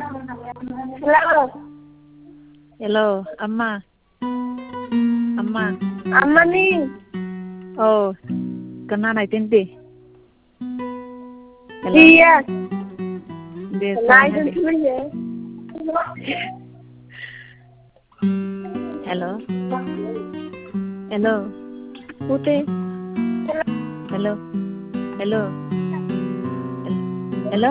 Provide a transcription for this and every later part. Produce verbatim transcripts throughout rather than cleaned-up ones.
Hello. Hello, Amma. Amma. Amma ni. Oh, kena naik tinti. Hello. Iya. Dia Naik sana tinti ya. Hello. Hello. Putih. Hello. Hello. Hello.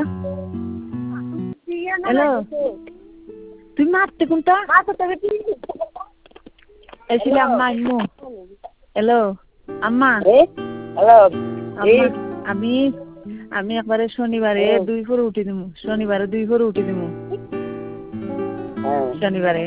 Hello. তুই মারতে কোনটা? এসিলে আম্মা আইমু। Hello আম্মা। Hello. আম্মা আমি আমি একবারে শনিবারে দুই ফোর উঠি দিমু শনিবারে দুই ফোর উঠি দিমু শনিবারে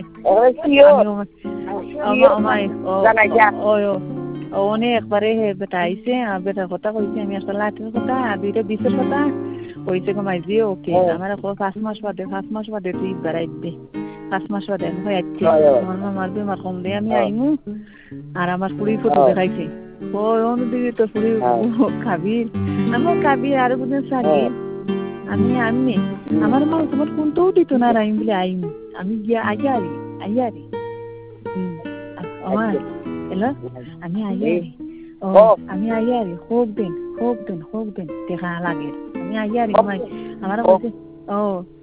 অনেক একবারে হে বেটা আইছে বেটার কথা কইছে আমি একটা লাঠের কথা আর দুইটা বিষের কথা কইছে কমাই দিয়ে ওকে আমার পাঁচ মাস বাদে পাঁচ মাস বাদে তুই বেড়াই দে পাঁচ মাস বাদে আমি আইতে আমার মামার বেমার কম দিয়ে আমি আইমু আর আমার পুরি ফটো দেখাইছে ও অন্য দিকে তো পুরি খাবি আমার খাবি আর বুঝে সারি আমি আমি আমার মা তোমার কোনটাও দিত না রাইম বলে আইনি আমি গিয়া আইয়ারি আইয়ারি হুম আমার এলো আমি আইয়ারি ও আমি আইয়ারি হোক দিন হোক দিন হোক দিন দেখা লাগে আমি আইয়ারি আমার কাছে ও